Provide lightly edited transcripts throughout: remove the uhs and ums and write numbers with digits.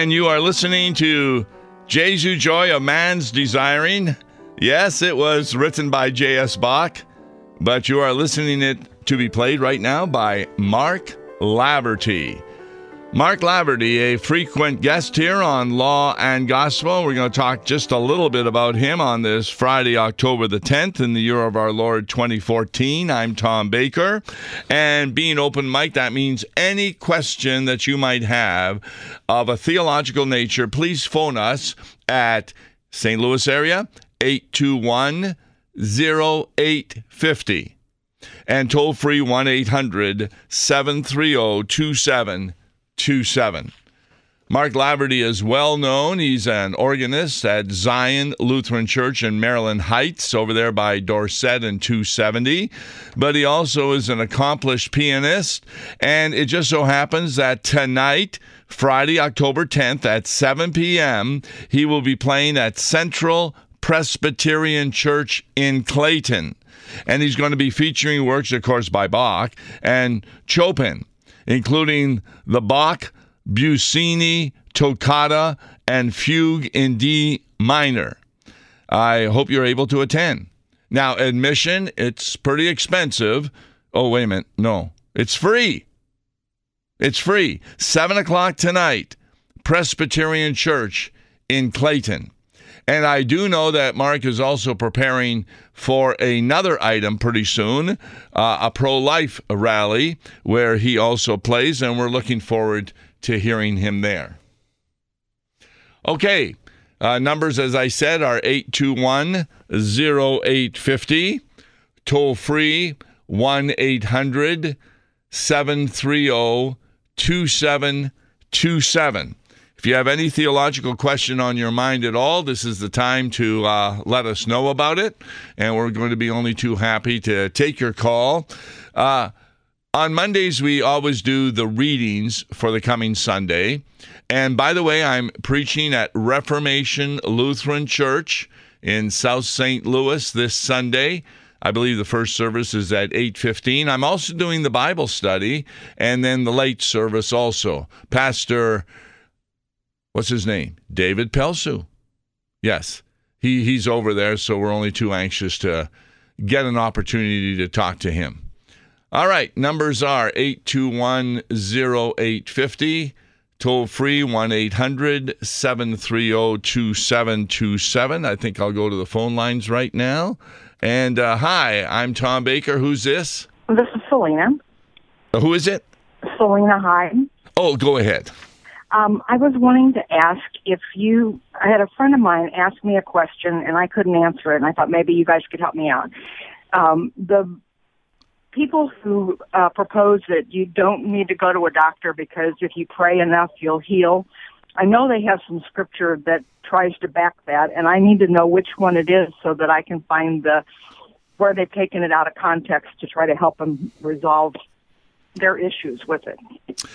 And you are listening to Jesu Joy of Man's Desiring. Yes, it was written by J.S. Bach, but you are listening it to be played right now by Mark Laverty. Mark Laverty, a frequent guest here on Law and Gospel. We're going to talk just a little bit about him on this Friday, October the 10th, in the year of our Lord 2014. I'm Tom Baker. And being open mic, that means any question that you might have of a theological nature, please phone us at St. Louis area, 821-0850. And toll free 1-800-730-2727. Mark Laverty is well known. He's an organist at Zion Lutheran Church in Maryland Heights, over there by Dorset and 270. But he also is an accomplished pianist. And it just so happens that tonight, Friday, October 10th at 7 p.m., he will be playing at Central Presbyterian Church in Clayton. And he's going to be featuring works, of course, by Bach and Chopin, including the Bach, Busini, Toccata, and Fugue in D minor. I hope you're able to attend. Now, admission, it's pretty expensive. Oh, wait a minute. No, it's free. It's free. 7 o'clock tonight, Presbyterian Church in Clayton. And I do know that Mark is also preparing for another item pretty soon, a pro-life rally where he also plays, and we're looking forward to hearing him there. Okay, numbers, as I said, are 821-0850, toll-free 1-800-730-2727. If you have any theological question on your mind at all, this is the time to let us know about it, and we're going to be only too happy to take your call. On Mondays, we always do the readings for the coming Sunday. And by the way, I'm preaching at Reformation Lutheran Church in South St. Louis this Sunday. I believe the first service is at 8:15. I'm also doing the Bible study and then the late service also. Pastor... what's his name? David Pelsu. Yes, he's over there, so we're only too anxious to get an opportunity to talk to him. All right, numbers are 821-0850, toll-free 1-800-730-2727. I think I'll go to the phone lines right now. And hi, I'm Tom Baker. Who's this? This is Selena. Who is it? Selena Hyde. Oh, go ahead. I was wanting to ask I had a friend of mine ask me a question, and I couldn't answer it, and I thought maybe you guys could help me out. The people who propose that you don't need to go to a doctor because if you pray enough, you'll heal, I know they have some scripture that tries to back that, and I need to know which one it is so that I can find where they've taken it out of context to try to help them resolve their issues with it.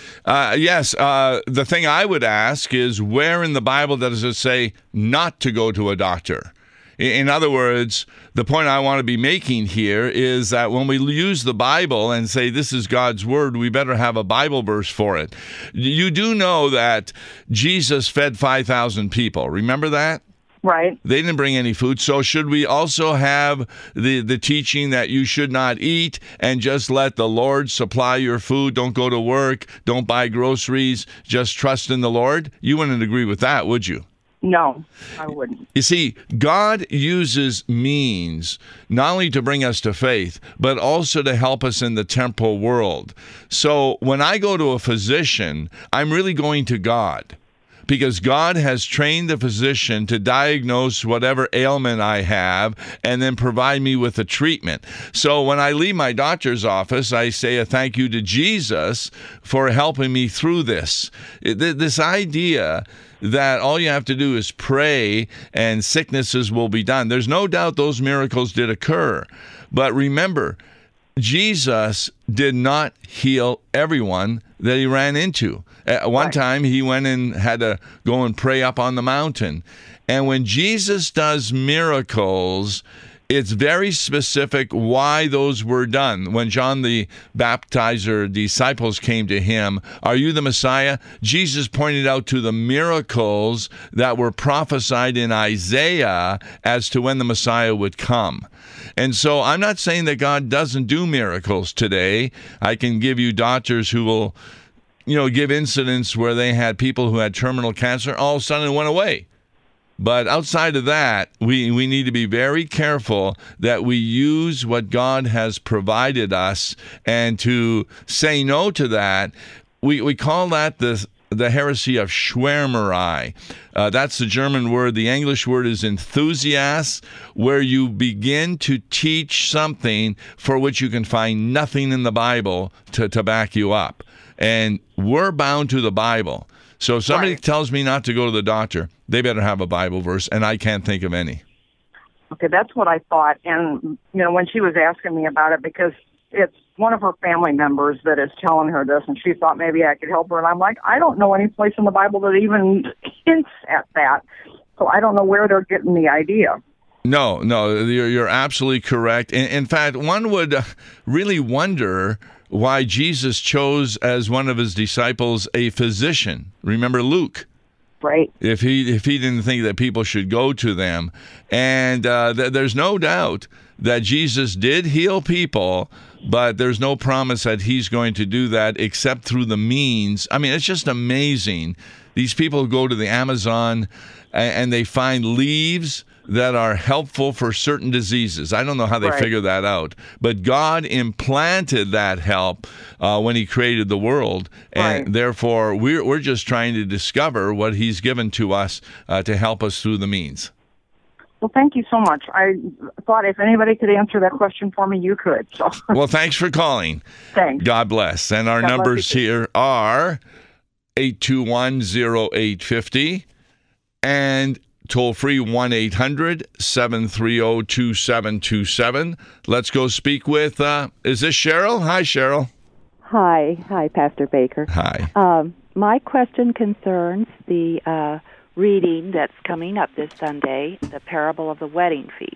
Yes. The thing I would ask is, where in the Bible does it say not to go to a doctor? In other words, the point I want to be making here is that when we use the Bible and say this is God's word, we better have a Bible verse for it. You do know that Jesus fed 5,000 people. Remember that? Right. They didn't bring any food. So should we also have the teaching that you should not eat and just let the Lord supply your food? Don't go to work. Don't buy groceries. Just trust in the Lord? You wouldn't agree with that, would you? No, I wouldn't. You see, God uses means not only to bring us to faith, but also to help us in the temporal world. So when I go to a physician, I'm really going to God, because God has trained the physician to diagnose whatever ailment I have and then provide me with a treatment. So when I leave my doctor's office, I say a thank you to Jesus for helping me through this. This idea that all you have to do is pray and sicknesses will be done. There's no doubt those miracles did occur. But remember, Jesus did not heal everyone that he ran into. At one time, he went and had to go and pray up on the mountain. And when Jesus does miracles, It's very specific why those were done. When John the Baptizer disciples came to him, "Are you the Messiah?" Jesus pointed out to the miracles that were prophesied in Isaiah as to when the Messiah would come. And so I'm not saying that God doesn't do miracles today. I can give you doctors who will, give incidents where they had people who had terminal cancer, all of a sudden it went away. But outside of that, we need to be very careful that we use what God has provided us, and to say no to that, we call that the heresy of Schwärmerei. That's the German word. The English word is enthusiast, where you begin to teach something for which you can find nothing in the Bible to back you up. And we're bound to the Bible. So if somebody tells me not to go to the doctor, they better have a Bible verse, and I can't think of any. Okay, that's what I thought. And, when she was asking me about it, because it's one of her family members that is telling her this, and she thought maybe I could help her. And I'm like, I don't know any place in the Bible that even hints at that. So I don't know where they're getting the idea. No, you're absolutely correct. In fact, one would really wonder why Jesus chose as one of his disciples a physician. Remember Luke? Right. If he didn't think that people should go to them. And there's no doubt that Jesus did heal people, but there's no promise that he's going to do that except through the means. I mean, it's just amazing. These people go to the Amazon and they find leaves that are helpful for certain diseases. I don't know how they figure that out, but God implanted that help when he created the world, and therefore we're just trying to discover what he's given to us to help us through the means. Well, thank you so much. I thought if anybody could answer that question for me, you could. So. Well, thanks for calling. Thanks. God bless. And our numbers here are 821-0850 and toll-free 1-800-730-2727. Let's go speak with, is this Cheryl? Hi, Cheryl. Hi, Pastor Baker. Hi. My question concerns the reading that's coming up this Sunday, the parable of the wedding feast.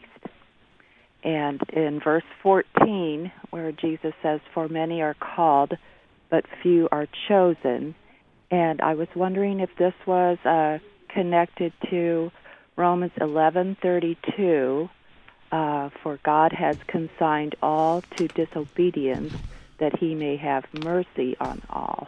And in verse 14, where Jesus says, "For many are called, but few are chosen." And I was wondering if this was connected to Romans 11:32, for God has consigned all to disobedience, that he may have mercy on all.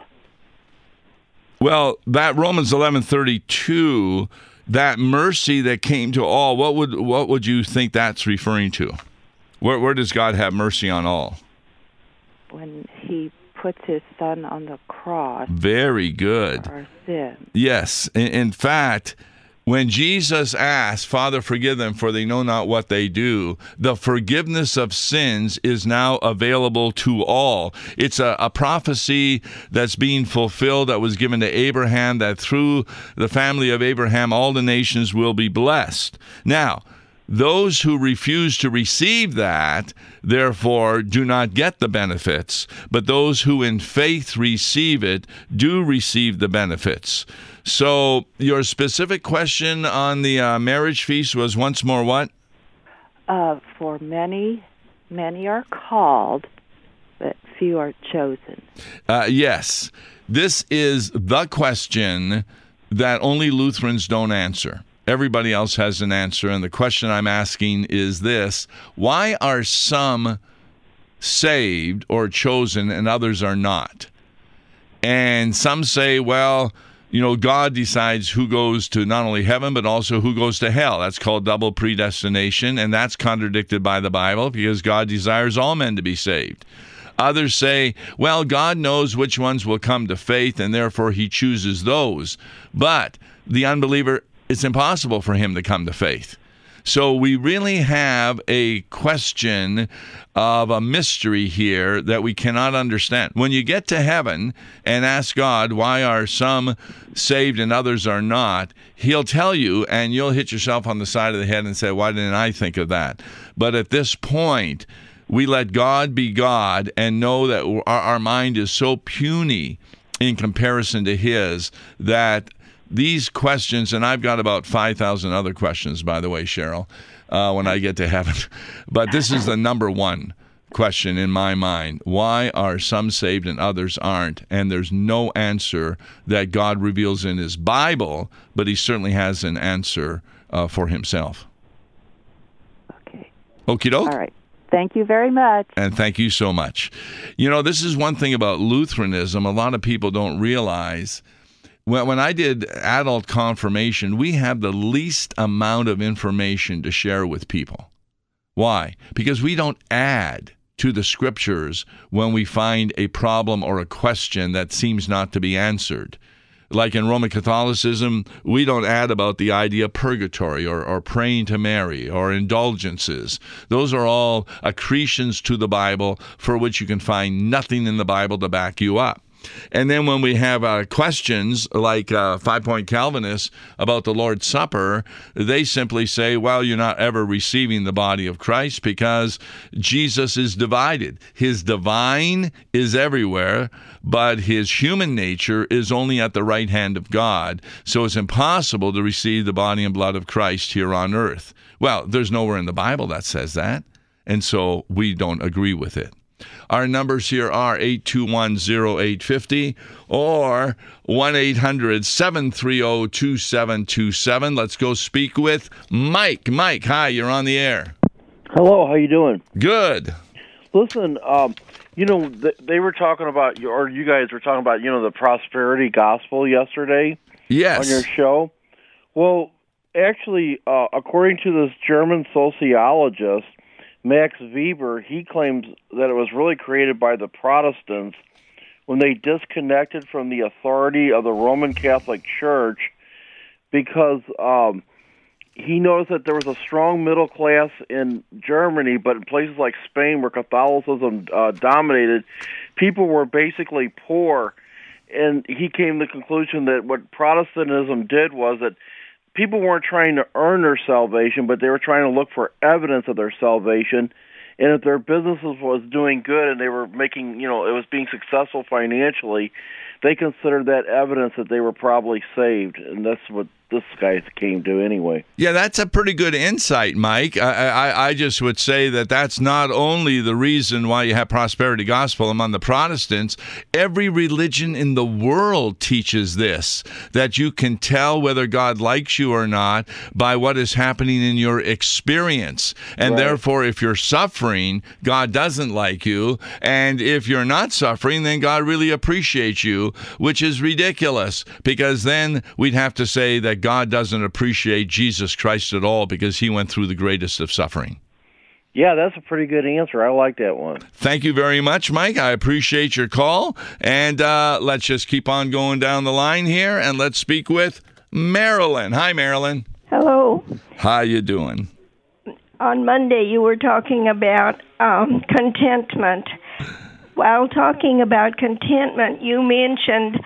Well, that Romans 11:32, that mercy that came to all, what would you think that's referring to? Where does God have mercy on all? When he puts his son on the cross. Very good. For our sin. Yes. In fact, when Jesus asked, "Father, forgive them, for they know not what they do," the forgiveness of sins is now available to all. It's a prophecy that's being fulfilled that was given to Abraham, that through the family of Abraham, all the nations will be blessed. Now, those who refuse to receive that, therefore, do not get the benefits, but those who in faith receive it do receive the benefits. So your specific question on the marriage feast was once more what? For many are called, but few are chosen. Yes. This is the question that only Lutherans don't answer. Everybody else has an answer, and the question I'm asking is this: why are some saved or chosen and others are not? And some say, well, God decides who goes to not only heaven, but also who goes to hell. That's called double predestination, and that's contradicted by the Bible because God desires all men to be saved. Others say, well, God knows which ones will come to faith, and therefore he chooses those. But the unbeliever, it's impossible for him to come to faith. So we really have a question of a mystery here that we cannot understand. When you get to heaven and ask God, why are some saved and others are not, he'll tell you, and you'll hit yourself on the side of the head and say, why didn't I think of that? But at this point, we let God be God and know that our mind is so puny in comparison to his that these questions, and I've got about 5,000 other questions, by the way, Cheryl, when I get to heaven. But this is the number one question in my mind. Why are some saved and others aren't? And there's no answer that God reveals in his Bible, but he certainly has an answer for himself. Okay. Okie doke? All right. Thank you very much. And thank you so much. You know, this is one thing about Lutheranism a lot of people don't realize. When I did adult confirmation, we have the least amount of information to share with people. Why? Because we don't add to the scriptures when we find a problem or a question that seems not to be answered. Like in Roman Catholicism, we don't add about the idea of purgatory or praying to Mary or indulgences. Those are all accretions to the Bible for which you can find nothing in the Bible to back you up. And then when we have questions like 5-Point Calvinists about the Lord's Supper, they simply say, well, you're not ever receiving the body of Christ because Jesus is divided. His divine is everywhere, but his human nature is only at the right hand of God. So it's impossible to receive the body and blood of Christ here on earth. Well, there's nowhere in the Bible that says that, and so we don't agree with it. Our numbers here are 821-0850 or 1-800-730-2727. Let's go speak with Mike. Mike, hi, you're on the air. Hello, how you doing? Good. Listen, they were talking about, or you guys were talking about, the prosperity gospel yesterday. Yes. On your show. Well, actually, according to this German sociologist, Max Weber, he claims that it was really created by the Protestants when they disconnected from the authority of the Roman Catholic Church because he noticed that there was a strong middle class in Germany, but in places like Spain where Catholicism dominated, people were basically poor. And he came to the conclusion that what Protestantism did was that people weren't trying to earn their salvation, but they were trying to look for evidence of their salvation. And if their businesses was doing good and they were making, it was being successful financially, they considered that evidence that they were probably saved. And that's what this guy came to anyway. Yeah, that's a pretty good insight, Mike. I just would say that that's not only the reason why you have prosperity gospel among the Protestants. Every religion in the world teaches this, that you can tell whether God likes you or not by what is happening in your experience. And Right. Therefore, if you're suffering, God doesn't like you. And if you're not suffering, then God really appreciates you, which is ridiculous, because then we'd have to say that God doesn't appreciate Jesus Christ at all because he went through the greatest of suffering. Yeah, that's a pretty good answer. I like that one. Thank you very much, Mike. I appreciate your call. And let's just keep on going down the line here, and let's speak with Marilyn. Hi, Marilyn. Hello. How you doing? On Monday, you were talking about contentment. While talking about contentment, you mentioned,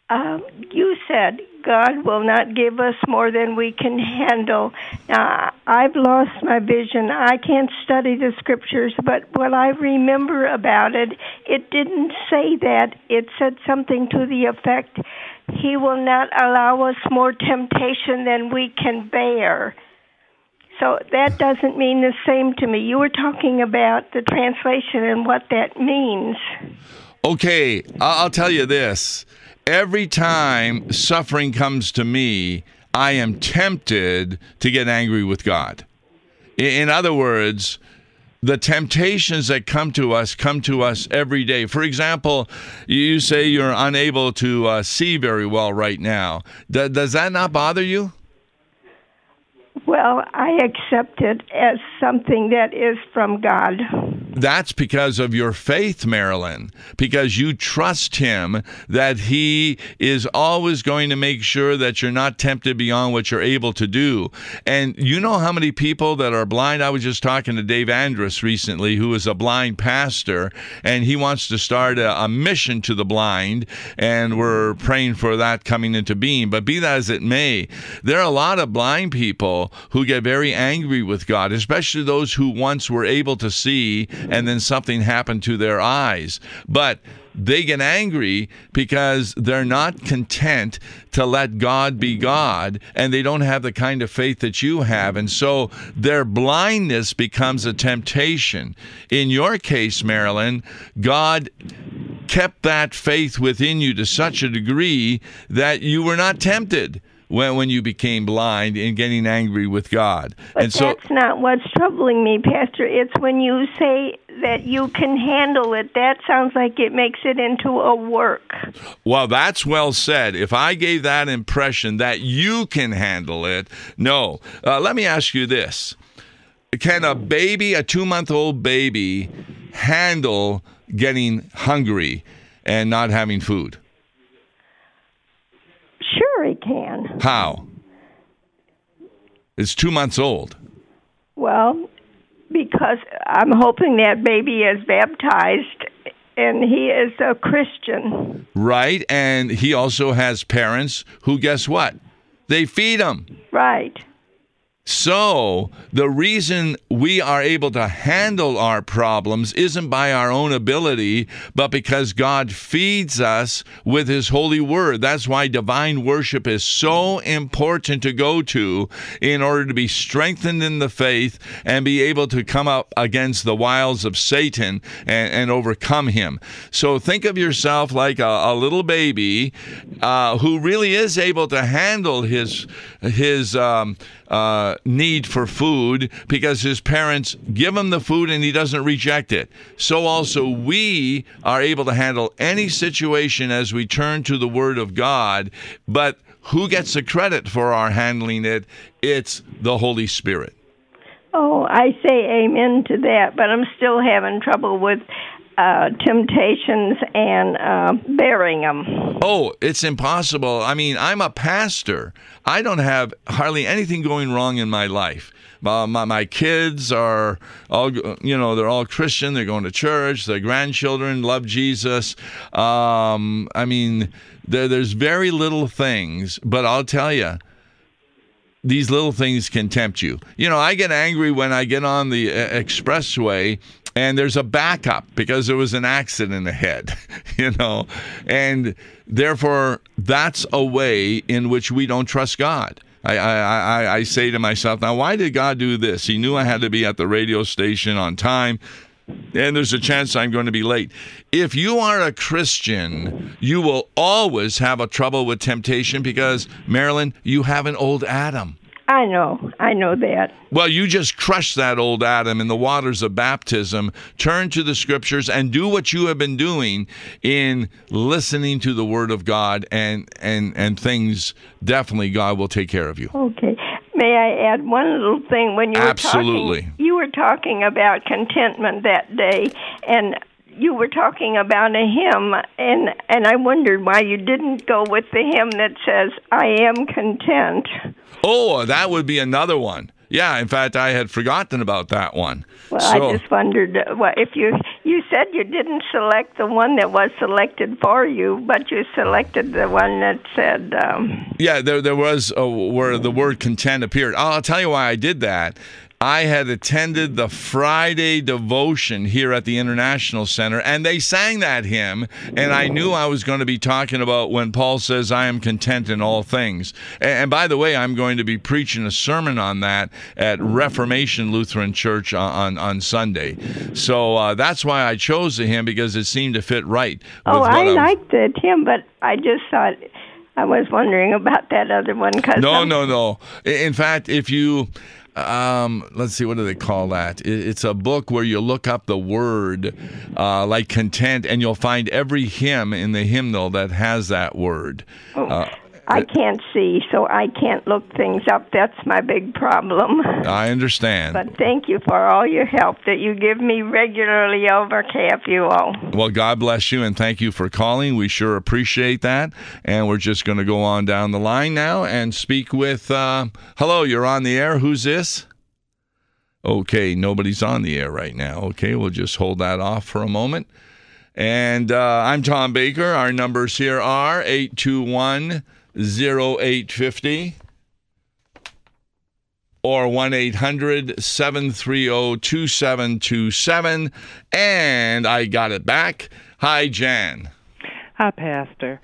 you said, God will not give us more than we can handle. Now, I've lost my vision. I can't study the scriptures, but what I remember about it, it didn't say that. It said something to the effect, He will not allow us more temptation than we can bear. So that doesn't mean the same to me. You were talking about the translation and what that means. Okay, I'll tell you this. Every time suffering comes to me, I am tempted to get angry with God. In other words, the temptations that come to us every day. For example, you say you're unable to see very well right now. Does that not bother you? Well, I accept it as something that is from God. That's because of your faith, Marilyn, because you trust him that he is always going to make sure that you're not tempted beyond what you're able to do. And you know how many people that are blind? I was just talking to Dave Andrus recently, who is a blind pastor, and he wants to start a mission to the blind, and we're praying for that coming into being. But be that as it may, there are a lot of blind people who get very angry with God, especially those who once were able to see and then something happened to their eyes. But they get angry because they're not content to let God be God, and they don't have the kind of faith that you have. And so their blindness becomes a temptation. In your case, Marilyn, God kept that faith within you to such a degree that you were not tempted when you became blind and getting angry with God. But and so that's not what's troubling me, Pastor. It's when you say that you can handle it. That sounds like it makes it into a work. Well, that's well said. If I gave that impression that you can handle it, no. Let me ask you this. Can a 2-month-old baby, handle getting hungry and not having food? Sure he can. How? It's 2 months old. Well, because I'm hoping that baby is baptized and he is a Christian. Right, and he also has parents who, guess what? They feed him. Right. So the reason we are able to handle our problems isn't by our own ability, but because God feeds us with his holy word. That's why divine worship is so important to go to in order to be strengthened in the faith and be able to come up against the wiles of Satan and overcome him. So think of yourself like a little baby who really is able to handle his need for food because his parents give him the food and he doesn't reject it. So also we are able to handle any situation as we turn to the Word of God, but who gets the credit for our handling it? It's the Holy Spirit. Oh, I say amen to that, but I'm still having trouble with temptations and bearing them. Oh, it's impossible. I mean, I'm a pastor. I don't have hardly anything going wrong in my life. My kids are all, they're all Christian. They're going to church. Their grandchildren love Jesus. I mean, there's very little things, but I'll tell you, these little things can tempt you. I get angry when I get on the expressway and there's a backup because there was an accident ahead, and therefore that's a way in which we don't trust God. I say to myself, now, why did God do this? He knew I had to be at the radio station on time, and there's a chance I'm going to be late. If you are a Christian, you will always have a trouble with temptation because, Marilyn, you have an old Adam. I know that. Well, you just crush that old Adam in the waters of baptism, turn to the Scriptures, and do what you have been doing in listening to the Word of God, and things, definitely God will take care of you. Okay. May I add one little thing? When you Absolutely. You were talking about contentment that day, and you were talking about a hymn, and I wondered why you didn't go with the hymn that says, I am content. Oh, that would be another one. Yeah, in fact, I had forgotten about that one. Well, I just wondered, if you said you didn't select the one that was selected for you, but you selected the one that said... Yeah, there was where the word content appeared. I'll tell you why I did that. I had attended the Friday devotion here at the International Center, and they sang that hymn, and I knew I was going to be talking about when Paul says, I am content in all things. And by the way, I'm going to be preaching a sermon on that at Reformation Lutheran Church on Sunday. So that's why I chose the hymn, because it seemed to fit right. I liked the hymn, but I just thought... I was wondering about that other one. No. In fact, if you... let's see, what do they call that? It's a book where you look up the word like content, and you'll find every hymn in the hymnal that has that word. I can't see, so I can't look things up. That's my big problem. I understand. But thank you for all your help that you give me regularly over KFUO. Well, God bless you, and thank you for calling. We sure appreciate that. And we're just going to go on down the line now and speak with, hello, you're on the air. Who's this? Okay, nobody's on the air right now. Okay, we'll just hold that off for a moment. And I'm Tom Baker. Our numbers here are 821-0850. or 1-800-730-2727. And I got it back. Hi, Jan. Hi, Pastor.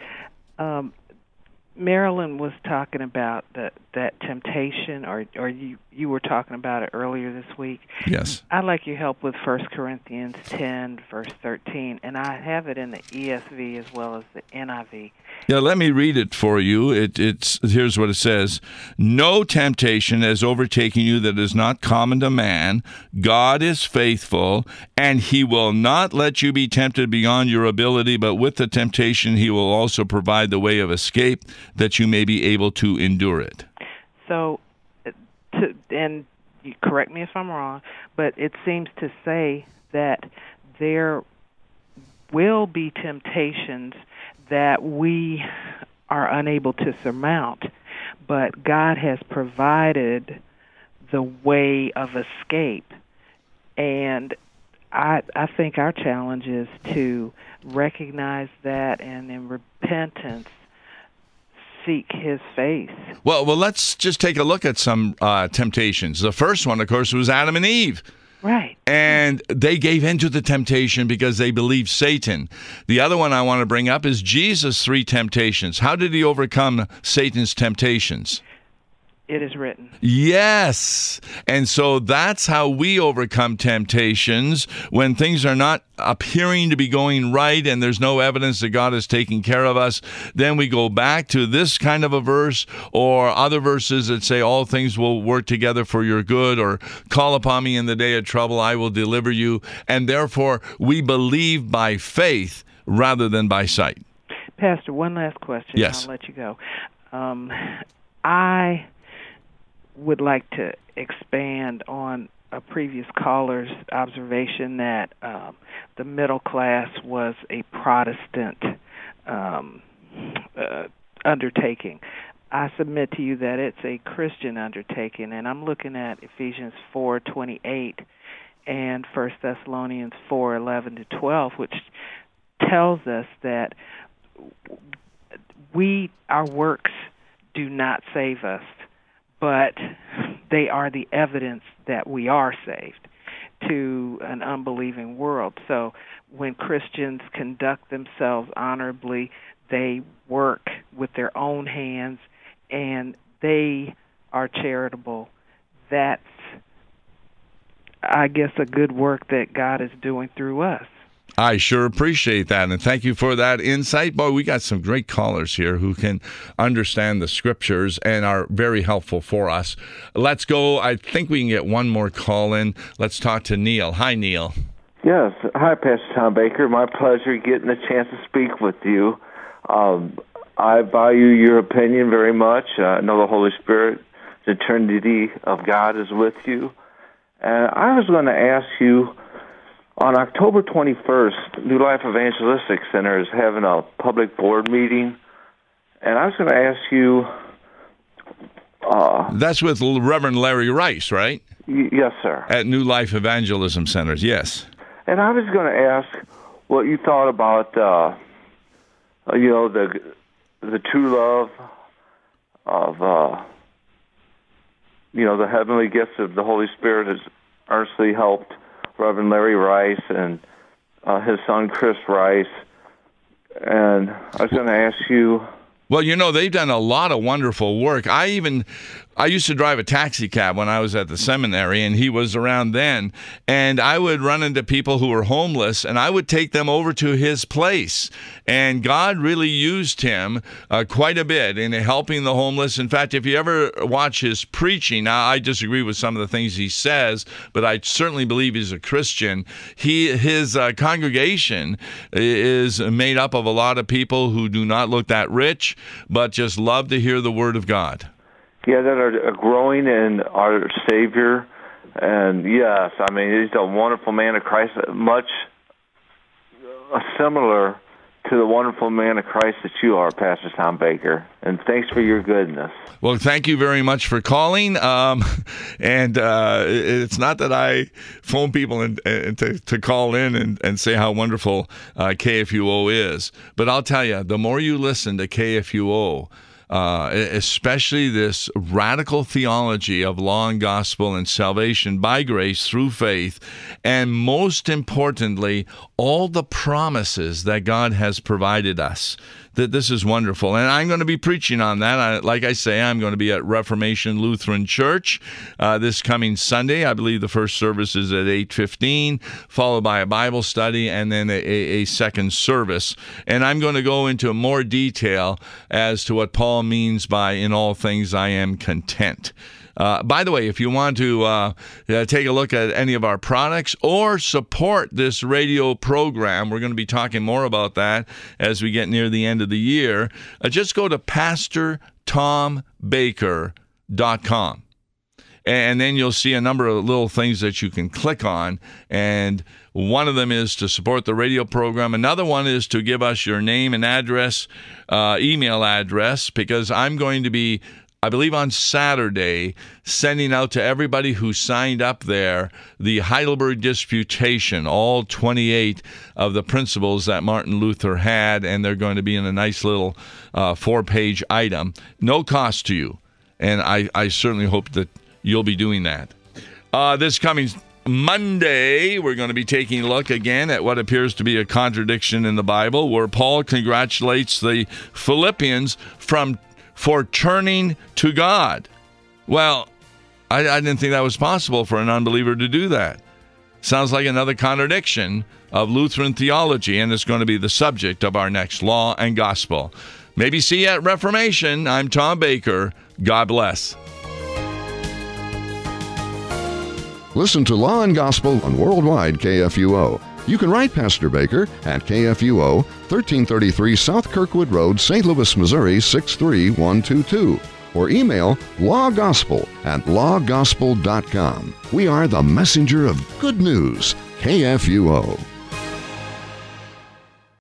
Marilyn was talking about that temptation, or you were talking about it earlier this week. Yes. I'd like your help with 1 Corinthians 10, verse 13, and I have it in the ESV as well as the NIV. Yeah, let me read it for you. Here's what it says. No temptation has overtaken you that is not common to man. God is faithful, and he will not let you be tempted beyond your ability, but with the temptation he will also provide the way of escape that you may be able to endure it. So, and you correct me if I'm wrong, but it seems to say that there will be temptations that we are unable to surmount, but God has provided the way of escape. And I think our challenge is to recognize that and in repentance seek his face. Well, let's just take a look at some temptations. The first one, of course, was Adam and Eve. Right. And they gave in to the temptation because they believed Satan. The other one I want to bring up is Jesus' 3 temptations. How did he overcome Satan's temptations? It is written. Yes. And so that's how we overcome temptations when things are not appearing to be going right and there's no evidence that God is taking care of us. Then we go back to this kind of a verse or other verses that say all things will work together for your good, or call upon me in the day of trouble, I will deliver you. And therefore we believe by faith rather than by sight. Pastor, one last question. Yes. I'll let you go. I would like to expand on a previous caller's observation that the middle class was a Protestant undertaking. I submit to you that it's a Christian undertaking, and I'm looking at Ephesians 4:28 and 1 Thessalonians 4:11-12, which tells us that our works do not save us, but they are the evidence that we are saved to an unbelieving world. So when Christians conduct themselves honorably, they work with their own hands, and they are charitable. That's, I guess, a good work that God is doing through us. I sure appreciate that, and thank you for that insight. Boy, we got some great callers here who can understand the scriptures and are very helpful for us. Let's go. I think we can get one more call in. Let's talk to Neil. Hi, Neil. Yes. Hi, Pastor Tom Baker. My pleasure getting a chance to speak with you. I value your opinion very much. I know the Holy Spirit, the Trinity of God is with you. And I was going to ask you, on October 21st, New Life Evangelistic Center is having a public board meeting, and I was going to ask you... That's with Reverend Larry Rice, right? Yes, sir. At New Life Evangelism Centers, yes. And I was going to ask what you thought about, the true love of, the heavenly gifts of the Holy Spirit has earnestly helped Reverend Larry Rice and his son Chris Rice. And I was going to ask you... Well, they've done a lot of wonderful work. I used to drive a taxi cab when I was at the seminary, and he was around then. And I would run into people who were homeless, and I would take them over to his place. And God really used him quite a bit in helping the homeless. In fact, if you ever watch his preaching, now I disagree with some of the things he says, but I certainly believe he's a Christian. His congregation is made up of a lot of people who do not look that rich, but just love to hear the Word of God. Yeah, that are growing in our Savior. And yes, I mean, he's a wonderful man of Christ, much similar to the wonderful man of Christ that you are, Pastor Tom Baker. And thanks for your goodness. Well, thank you very much for calling. And it's not that I phone people to call in and say how wonderful KFUO is. But I'll tell you, the more you listen to KFUO, especially this radical theology of law and gospel and salvation by grace through faith, and most importantly, all the promises that God has provided us. That this is wonderful. And I'm going to be preaching on that. Like I say, I'm going to be at Reformation Lutheran Church this coming Sunday. I believe the first service is at 8:15, followed by a Bible study and then a second service. And I'm going to go into more detail as to what Paul means by, in all things I am content. By the way, if you want to take a look at any of our products or support this radio program, we're going to be talking more about that as we get near the end of the year. Just go to PastorTomBaker.com. And then you'll see a number of little things that you can click on. And one of them is to support the radio program. Another one is to give us your name and address, email address, because I'm going to be, I believe on Saturday, sending out to everybody who signed up there the Heidelberg Disputation, all 28 of the principles that Martin Luther had, and they're going to be in a nice little 4-page item. No cost to you, and I certainly hope that you'll be doing that. This coming Monday, we're going to be taking a look again at what appears to be a contradiction in the Bible, where Paul congratulates the Philippians for turning to God. Well, I didn't think that was possible for an unbeliever to do that. Sounds like another contradiction of Lutheran theology, and it's going to be the subject of our next Law and Gospel. Maybe see you at Reformation. I'm Tom Baker. God bless. Listen to Law and Gospel on Worldwide KFUO. You can write Pastor Baker at KFUO, 1333 South Kirkwood Road, St. Louis, Missouri, 63122. Or email lawgospel@lawgospel.com. We are the messenger of good news, KFUO.